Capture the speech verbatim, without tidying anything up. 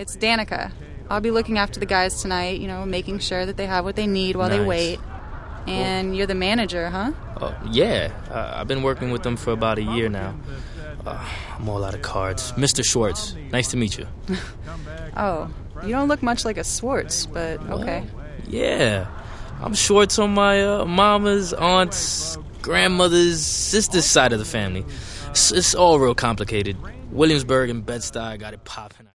It's Danica. I'll be looking after the guys tonight, you know, making sure that they have what they need while Nice. they wait. And Cool. you're the manager, huh? Uh, yeah, uh, I've been working with them for about a year now. Uh, I'm all out of cards. Mister Schwartz, nice to meet you. Oh, you don't look much like a Swartz, but okay. Yeah, I'm Schwartz on my uh, mama's, aunt's, grandmother's, sister's side of the family. It's, it's all real complicated. Williamsburg and Bed-Stuy got it popping.